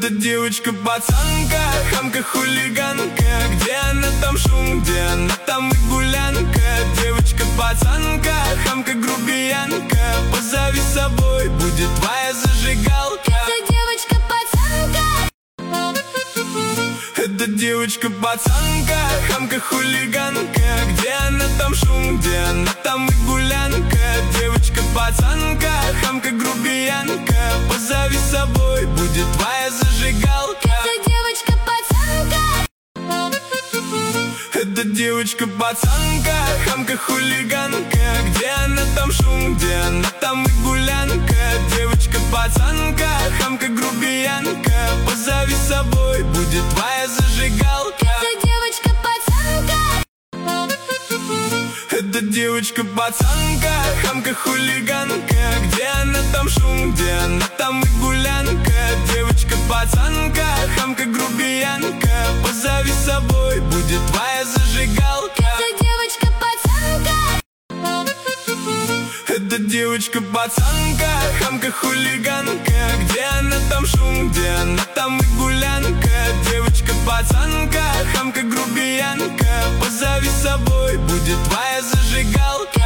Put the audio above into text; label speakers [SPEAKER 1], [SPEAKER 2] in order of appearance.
[SPEAKER 1] Это девочка-пацанка, хамка-хулиганка. Где она, там шум, где она, там и гулянка. Девочка-пацанка, хамка-грубиянка. Позови с собой, будет твоя зажигалка.
[SPEAKER 2] Это девочка-пацанка.
[SPEAKER 1] Это девочка-пацанка, хамка-хулиганка. Где она, там шум, где она, там и гулянка. Девочка-пацанка, хамка-грубиянка. Позови с собой, будет твоя зажигалка.
[SPEAKER 2] Это девочка-пацанка.
[SPEAKER 1] Это девочка-пацанка, хамка-хулиганка. Где она, там шум, где она, там и гулянка. Девочка-пацанка, хамка-грубиянка. Позови с собой, будет твоя зажигалка.
[SPEAKER 2] Это девочка-пацанка.
[SPEAKER 1] Это девочка-пацанка, хамка-хулиганка. Где она, там шум, где она, там и гулянка. Девочка-пацанка, хамка-грубиянка. Позови с собой, будет твоя зажигалка.
[SPEAKER 2] Это девочка-пацанка.
[SPEAKER 1] Это девочка-пацанка, хамка-хулиганка. Где она, там шум, где она, там и гулянка. Девочка-пацанка, хамка-грубиянка. Позови с собой, будет твоя зажигалка.